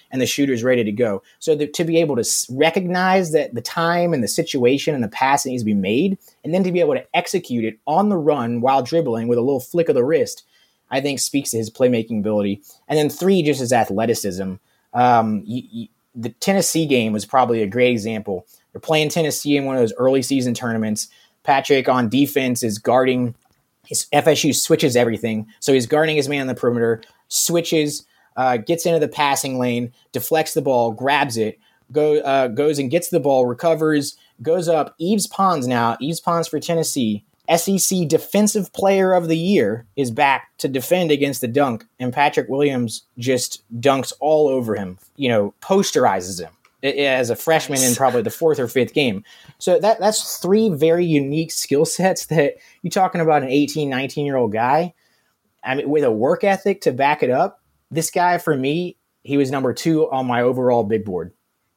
and the shooter's ready to go. So the, to be able to recognize that the time and the situation and the pass that needs to be made, and then to be able to execute it on the run while dribbling with a little flick of the wrist, I think speaks to his playmaking ability. And then three, just his athleticism. Um, you, you, the Tennessee game was probably a great example. They're playing Tennessee in one of those early season tournaments. Patrick on defense is guarding. His F S U switches everything. So he's guarding his man on the perimeter, switches, uh, gets into the passing lane, deflects the ball, grabs it, go, uh, goes and gets the ball, recovers, goes up. Yves Pons now, Yves Pons for Tennessee, S E C Defensive Player of the Year, is back to defend against the dunk, and Patrick Williams just dunks all over him, you know, posterizes him as a freshman in probably the fourth or fifth game. So that that's three very unique skill sets that you're talking about an eighteen, nineteen-year-old guy. I mean, with a work ethic to back it up, this guy, for me, he was number two on my overall big board.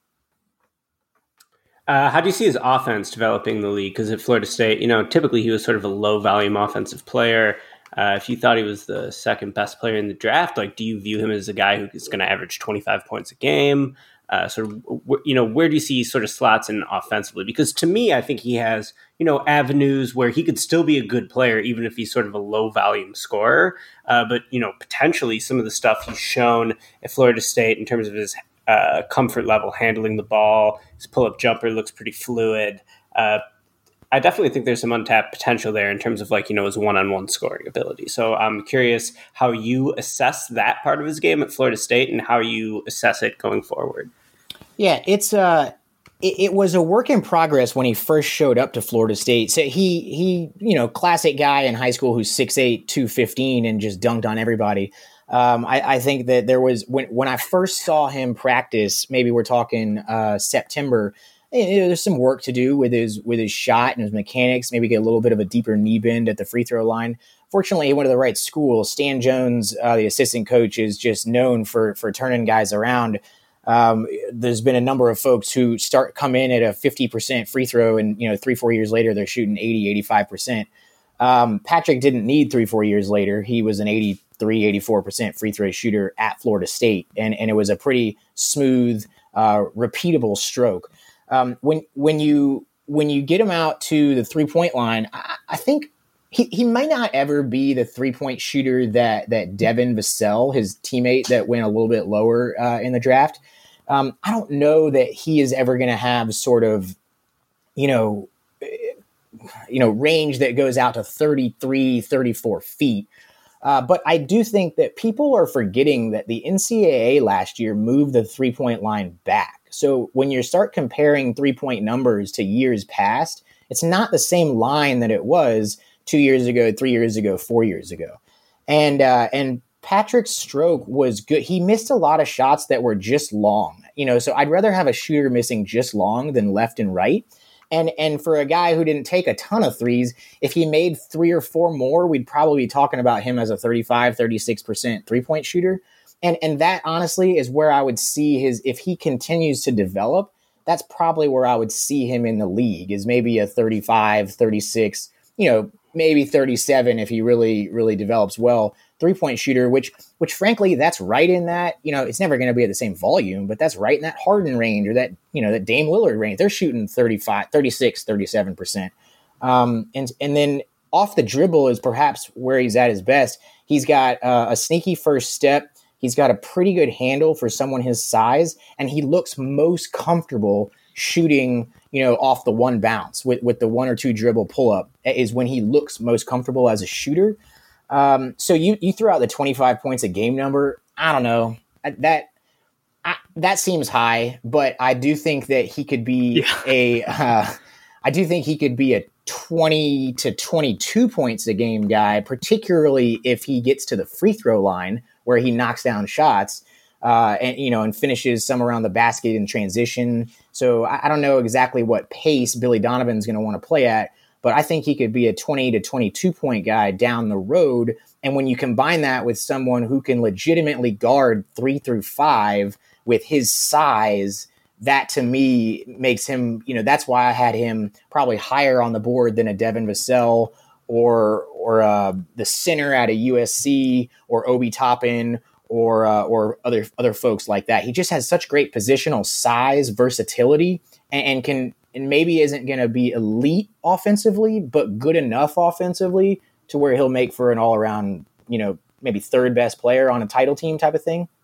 Uh, how do you see his offense developing in the league? Because at Florida State, you know, typically he was sort of a low-volume offensive player. Uh, if you thought he was the second best player in the draft, like, do you view him as a guy who is going to average twenty-five points a game? Uh, sort of, you know, where do you see sort of slots in offensively? Because to me, I think he has, you know, avenues where he could still be a good player, even if he's sort of a low volume scorer. Uh, but, you know, potentially some of the stuff he's shown at Florida State in terms of his uh, comfort level, handling the ball, his pull-up jumper looks pretty fluid. Uh, I definitely think there's some untapped potential there in terms of, like, you know, his one-on-one scoring ability. So I'm curious how you assess that part of his game at Florida State and how you assess it going forward. Yeah, it's uh, it, it was a work in progress when he first showed up to Florida State. So he he, you know, classic guy in high school who's six eight, two fifteen and just dunked on everybody. Um, I, I think that there was when when I first saw him practice, maybe we're talking uh, September. You know, there's some work to do with his with his shot and his mechanics. Maybe get a little bit of a deeper knee bend at the free throw line. Fortunately, he went to the right school. Stan Jones, uh, the assistant coach, is just known for for turning guys around. Um, there's been a number of folks who start come in at a fifty percent free throw, and you know, three four years later they're shooting eighty, eighty-five percent. Um, Patrick didn't need three four years later. He was an eighty-three, eighty-four percent free throw shooter at Florida State, and and it was a pretty smooth, uh, repeatable stroke. Um, when when you when you get him out to the three point line, I, I think he, he might not ever be the three point shooter that that Devin Vassell, his teammate that went a little bit lower uh, in the draft. Um, I don't know that he is ever going to have sort of, you know, you know, range that goes out to thirty-three, thirty-four feet. Uh, but I do think that people are forgetting that the N C double A last year moved the three-point line back. So when you start comparing three-point numbers to years past, it's not the same line that it was two years ago, three years ago, four years ago. And uh, and Patrick's stroke was good. He missed a lot of shots that were just long. You know, so I'd rather have a shooter missing just long than left and right. And and for a guy who didn't take a ton of threes, if he made three or four more, we'd probably be talking about him as a thirty-five, thirty-six percent three-point shooter. And and that honestly is where I would see his, if he continues to develop, that's probably where I would see him in the league, is maybe a thirty-five, thirty-six, you know, maybe thirty-seven if he really, really develops well, three-point shooter, which, which frankly, that's right in that, you know, it's never going to be at the same volume, but that's right in that Harden range or that, you know, that Dame Lillard range. They're shooting thirty-five, thirty-six, thirty-seven percent. Um, and, and then off the dribble is perhaps where he's at his best. He's got uh, a sneaky first step. He's got a pretty good handle for someone his size, and he looks most comfortable shooting, you know, off the one bounce with, with the one or two dribble pull up is when he looks most comfortable as a shooter. Um, so you, you threw out the twenty-five points a game number. I don't know that, I, that seems high, but I do think that he could be yeah. a, uh, I do think he could be a twenty to twenty-two points a game guy, particularly if he gets to the free throw line where he knocks down shots, uh, and, you know, and finishes some around the basket in transition. So I, I don't know exactly what pace Billy Donovan's going to want to play at, but I think he could be a twenty to twenty-two point guy down the road. And when you combine that with someone who can legitimately guard three through five with his size, that to me makes him, you know, that's why I had him probably higher on the board than a Devin Vassell or or uh, the center out of U S C or Obi Toppin or uh, or other other folks like that. He just has such great positional size, versatility, and, and can and maybe isn't going to be elite offensively, but good enough offensively to where he'll make for an all around, you know, maybe third best player on a title team type of thing.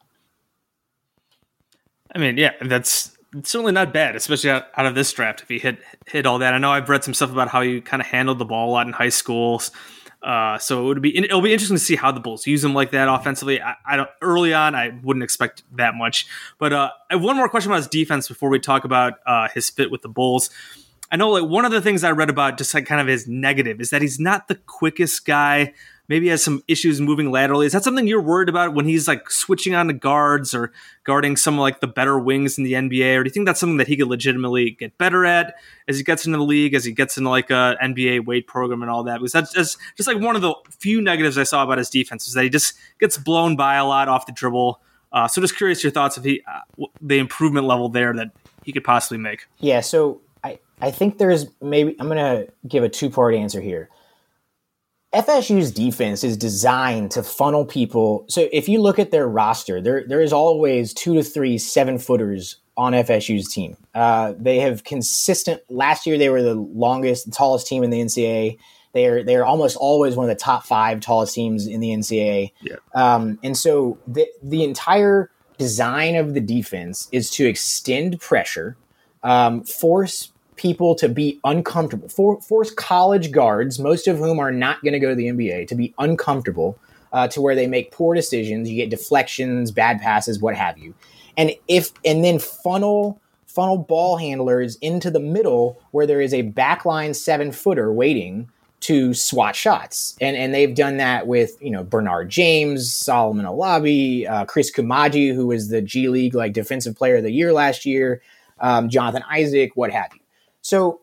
I mean, yeah, that's certainly not bad, especially out, out of this draft. If he hit hit all that, I know I've read some stuff about how he kind of handled the ball a lot in high schools. Uh, so it would be it'll be interesting to see how the Bulls use him like that offensively. I, I don't early on I wouldn't expect that much, but uh, I have one more question about his defense before we talk about uh, his fit with the Bulls. I know like one of the things I read about just like kind of his negative is that he's not the quickest guy. Maybe he has some issues moving laterally. Is that something you're worried about when he's like switching on to guards or guarding some of like the better wings in the N B A? Or do you think that's something that he could legitimately get better at as he gets into the league, as he gets into like a N B A weight program and all that? Because that's just, just like one of the few negatives I saw about his defense is that he just gets blown by a lot off the dribble. Uh, so just curious your thoughts of he, uh, the improvement level there that he could possibly make. Yeah, so I, I think there's maybe, I'm going to give a two-part answer here. F S U's defense is designed to funnel people. So if you look at their roster, there there is always two to three seven footers on F S U's team. Uh, they have consistent. Last year they were the longest, the tallest team in the N C double A. They are they are almost always one of the top five tallest teams in the N C double A. Yeah. Um, and so the the entire design of the defense is to extend pressure, um, force people to be uncomfortable, for, force college guards, most of whom are not going to go to the N B A, to be uncomfortable uh, to where they make poor decisions. You get deflections, bad passes, what have you. And if and then funnel funnel ball handlers into the middle where there is a backline seven footer waiting to swat shots. And and they've done that with, you know, Bernard James, Solomon Alabi, uh, Chris Kumaji, who was the G League like defensive player of the year last year, um, Jonathan Isaac, what have you. So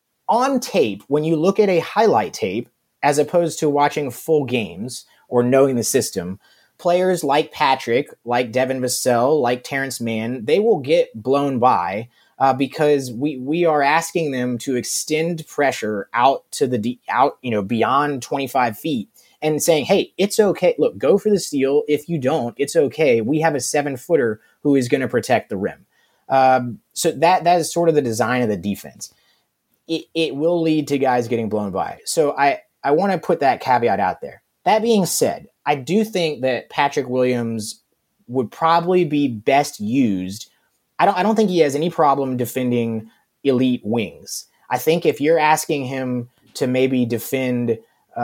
on tape, when you look at a highlight tape, as opposed to watching full games or knowing the system, players like Patrick, like Devin Vassell, like Terrence Mann, they will get blown by uh, because we we are asking them to extend pressure out to the de- out, you know, beyond twenty-five feet and saying, hey, it's okay. Look, go for the steal. If you don't, it's okay. We have a seven footer who is going to protect the rim. Um, so that that is sort of the design of the defense. It, it will lead to guys getting blown by. So I, I want to put that caveat out there. That being said, I do think that Patrick Williams would probably be best used. I don't I don't think he has any problem defending elite wings. I think if you're asking him to maybe defend,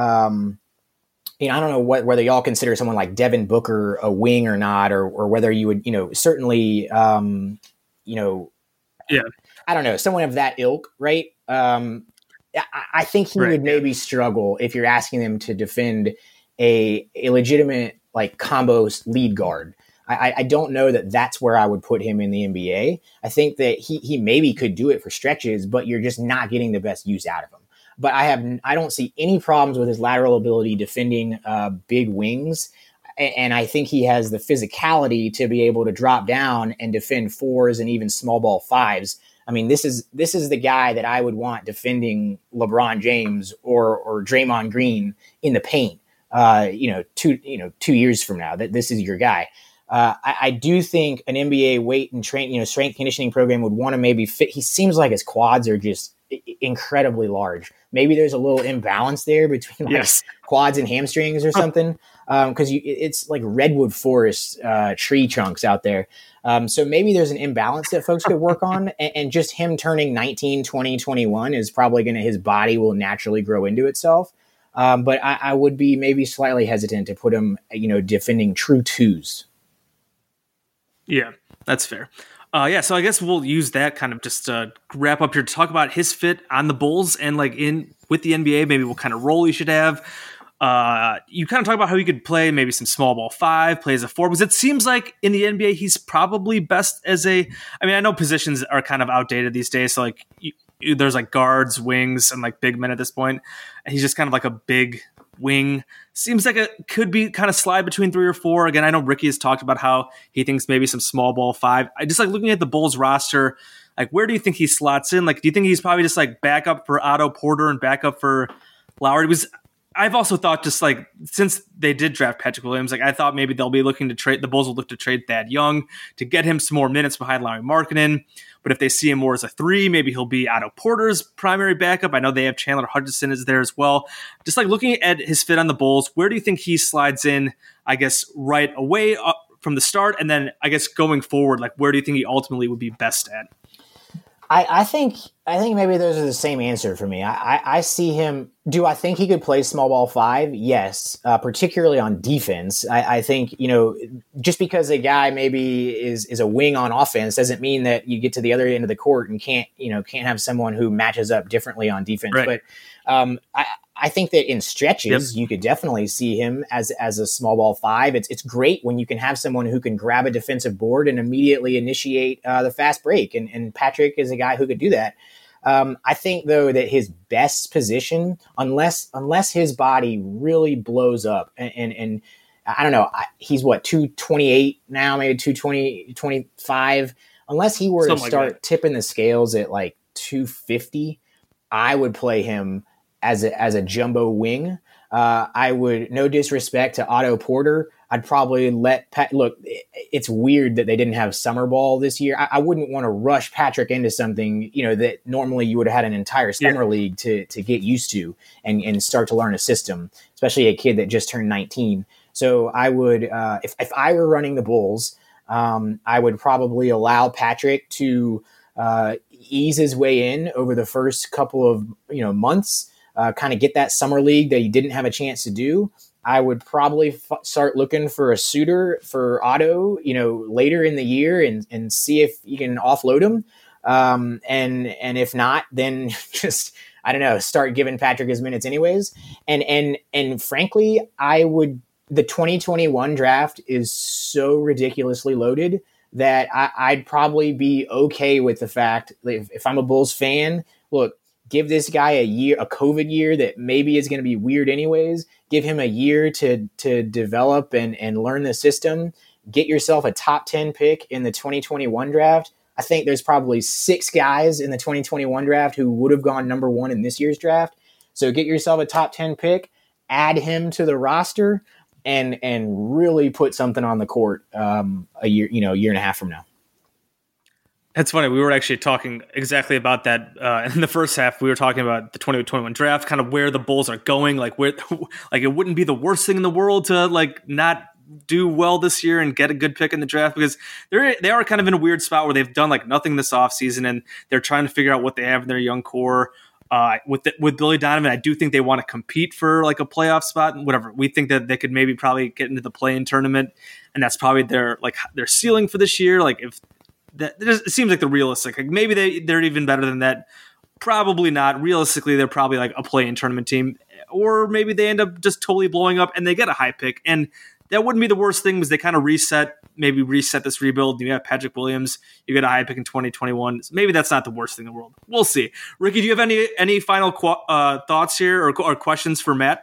um, you know, I don't know what whether y'all consider someone like Devin Booker a wing or not, or or whether you would, you know, certainly. Um, you know, yeah, I don't know, someone of that ilk, right? Um, I, I think he right, would maybe yeah. struggle if you're asking them to defend a, a legitimate like combo lead guard. I, I don't know that that's where I would put him in the N B A. I think that he he maybe could do it for stretches, but you're just not getting the best use out of him. But I have I don't see any problems with his lateral ability defending uh, big wings. And I think he has the physicality to be able to drop down and defend fours and even small ball fives. I mean, this is this is the guy that I would want defending LeBron James or or Draymond Green in the paint. Uh, you know, two you know two years from now, that this is your guy. Uh, I, I do think an N B A weight and train you know strength conditioning program would want to maybe fit. He seems like his quads are just incredibly large. Maybe there's a little imbalance there between like yes. quads and hamstrings or something. Um, cause you, it's like redwood forest, uh, tree chunks out there. Um, so maybe there's an imbalance that folks could work on, and, and just him turning nineteen, twenty, twenty-one is probably going to, his body will naturally grow into itself. Um, but I, I would be maybe slightly hesitant to put him, you know, defending true twos. Yeah, that's fair. Uh, yeah, so I guess we'll use that kind of just to wrap up here to talk about his fit on the Bulls and like in with the N B A, maybe what kind of role he should have. Uh, you kind of talk about how he could play maybe some small ball five, play as a four, because it seems like in the N B A he's probably best as a. I mean, I know positions are kind of outdated these days, so like you, you, there's like guards, wings, and like big men at this point, and he's just kind of like a big wing. Seems like it could be kind of slide between three or four. Again, I know Ricky has talked about how he thinks maybe some small ball five. I just like looking at the Bulls roster. Like, where do you think he slots in? Like, do you think he's probably just like backup for Otto Porter and backup for Lowry? Was I've also thought just like since they did draft Patrick Williams, like I thought maybe they'll be looking to trade the Bulls will look to trade Thad Young to get him some more minutes behind Lauri Markkanen. But if they see him more as a three, maybe he'll be Otto Porter's primary backup. I know they have Chandler Hutchison is there as well. Just like looking at his fit on the Bulls, where do you think he slides in? I guess right away uh, from the start, and then I guess going forward, like where do you think he ultimately would be best at? I, I think I think maybe those are the same answer for me. I, I, I see him. Do I think he could play small ball five? Yes, uh, particularly on defense. I, I think you know just because a guy maybe is is a wing on offense doesn't mean that you get to the other end of the court and can't you know can't have someone who matches up differently on defense. Right. But um, I. I think that in stretches, yep. you could definitely see him as as a small ball five. It's it's great when you can have someone who can grab a defensive board and immediately initiate uh, the fast break. And, and Patrick is a guy who could do that. Um, I think, though, that his best position, unless unless his body really blows up, and, and, and I don't know, he's what, two twenty-eight now, maybe two twenty, twenty-five. Unless he were Something to start like tipping the scales at like two fifty, I would play him as a, as a jumbo wing. Uh, I would, no disrespect to Otto Porter, I'd probably let Pat look. It's weird that they didn't have summer ball this year. I, I wouldn't want to rush Patrick into something, you know, that normally you would have had an entire summer yeah. league to, to get used to and, and start to learn a system, especially a kid that just turned nineteen. So I would, uh, if, if I were running the Bulls, um, I would probably allow Patrick to, uh, ease his way in over the first couple of, you know, months. Uh, kind of get that summer league that he didn't have a chance to do. I would probably f- start looking for a suitor for Otto, you know, later in the year and, and see if you can offload him. Um, and, and if not, then just, I don't know, start giving Patrick his minutes anyways. And, and, and frankly, I would, the twenty twenty-one draft is so ridiculously loaded that I, I'd probably be okay with the fact that if, if I'm a Bulls fan, look, give this guy a year, a COVID year that maybe is going to be weird anyways. Give him a year to to develop and, and learn the system. Get yourself a top ten pick in the twenty twenty-one draft. I think there's probably six guys in the twenty twenty-one draft who would have gone number one in this year's draft. So get yourself a top ten pick, add him to the roster, and and really put something on the court um, a year, you know, a year and a half from now. That's funny. We were actually talking exactly about that uh, in the first half. We were talking about the twenty twenty-one draft, kind of where the Bulls are going. Like where, like it wouldn't be the worst thing in the world to like not do well this year and get a good pick in the draft because they're they are kind of in a weird spot where they've done like nothing this offseason and they're trying to figure out what they have in their young core. Uh, with the, with Billy Donovan, I do think they want to compete for like a playoff spot and whatever. We think that they could maybe probably get into the play-in tournament, and that's probably their like their ceiling for this year. Like if That it seems like the realistic. Like maybe they they're even better than that. Probably not. Realistically, they're probably like a play-in tournament team, or maybe they end up just totally blowing up and they get a high pick. And that wouldn't be the worst thing. Was they kind of reset, maybe reset this rebuild. You have Patrick Williams. You get a high pick in twenty twenty-one. Maybe that's not the worst thing in the world. We'll see. Ricky, do you have any any final qu- uh, thoughts here or, or questions for Matt?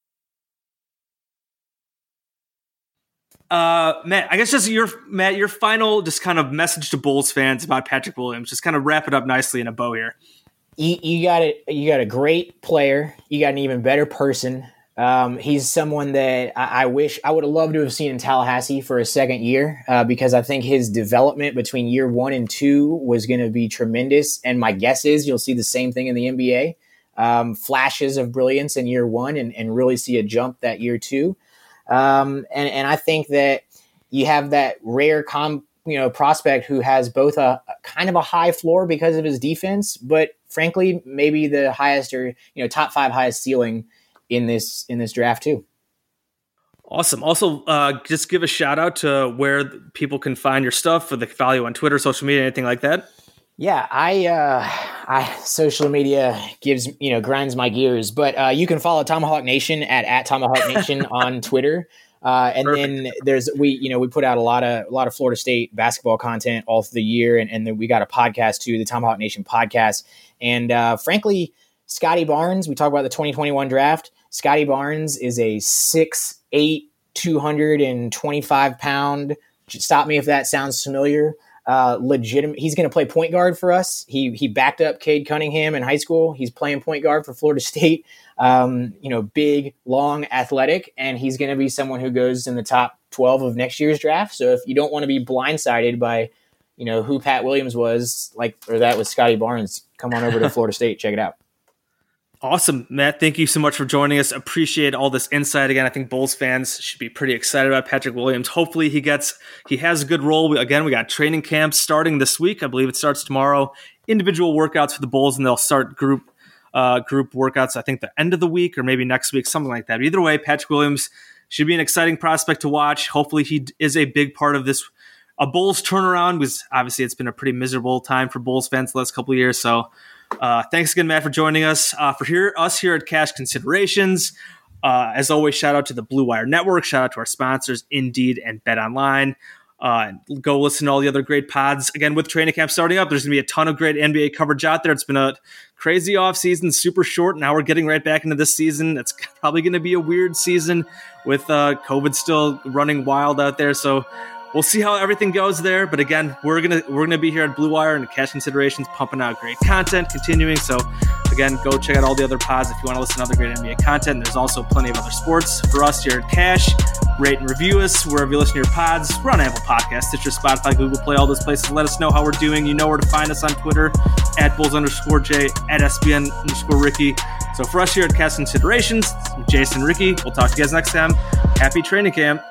Uh, Matt, I guess just your Matt, your final just kind of message to Bulls fans about Patrick Williams. Just kind of wrap it up nicely in a bow here. You, you got it. You got a great player. You got an even better person. Um, he's someone that I, I wish I would have loved to have seen in Tallahassee for a second year uh, because I think his development between year one and two was going to be tremendous. And my guess is you'll see the same thing in the N B A. Um, flashes of brilliance in year one and, and really see a jump that year two. Um, and, and I think that you have that rare com, you know, prospect who has both a, a kind of a high floor because of his defense, but frankly, maybe the highest or, you know, top five highest ceiling in this, in this draft too. Awesome. Also, uh, just give a shout out to where people can find your stuff for the value on Twitter, social media, anything like that. Yeah, I, uh, I, social media gives, you know, grinds my gears, but, uh, you can follow Tomahawk Nation at, at Tomahawk Nation on Twitter. Uh, and Perfect. Then there's, we, you know, we put out a lot of, a lot of Florida State basketball content all through the year. And, and then we got a podcast too, the Tomahawk Nation podcast. And, uh, frankly, Scotty Barnes, we talk about the twenty twenty-one draft. Scotty Barnes is a six eight, two hundred twenty-five pound. Stop me if that sounds familiar. uh, legitimate. He's going to play point guard for us. He he backed up Cade Cunningham in high school. He's playing point guard for Florida State. Um, you know, big, long, athletic, and he's going to be someone who goes in the top twelve of next year's draft. So if you don't want to be blindsided by, you know, who Pat Williams was, like, or that was Scotty Barnes, come on over to Florida State, check it out. Awesome, Matt. Thank you so much for joining us. Appreciate all this insight. Again, I think Bulls fans should be pretty excited about Patrick Williams. Hopefully he gets, he has a good role. We, again, we got training camps starting this week. I believe it starts tomorrow. Individual workouts for the Bulls, and they'll start group uh, group workouts, I think the end of the week or maybe next week, something like that. But either way, Patrick Williams should be an exciting prospect to watch. Hopefully he is a big part of this a Bulls turnaround, because obviously it's been a pretty miserable time for Bulls fans the last couple of years. So uh, thanks again, Matt, for joining us. Uh, for here, us here at Cash Considerations, uh, as always, shout out to the Blue Wire Network. Shout out to our sponsors, Indeed and BetOnline. Uh, go listen to all the other great pods. Again, with training camp starting up, there's going to be a ton of great N B A coverage out there. It's been a crazy offseason, super short. Now we're getting right back into this season. It's probably going to be a weird season with uh, COVID still running wild out there. So we'll see how everything goes there. But again, we're gonna we're gonna be here at Blue Wire and Cash Considerations, pumping out great content, continuing. So again, go check out all the other pods if you want to listen to other great N B A content. And there's also plenty of other sports for us here at Cash. Rate and review us wherever you listen to your pods. We're on Apple Podcasts, Stitcher, Spotify, Google Play, all those places. Let us know how we're doing. You know where to find us on Twitter, at Bulls underscore J, at S B N underscore Ricky. So for us here at Cash Considerations, Jason, Ricky, we'll talk to you guys next time. Happy training camp.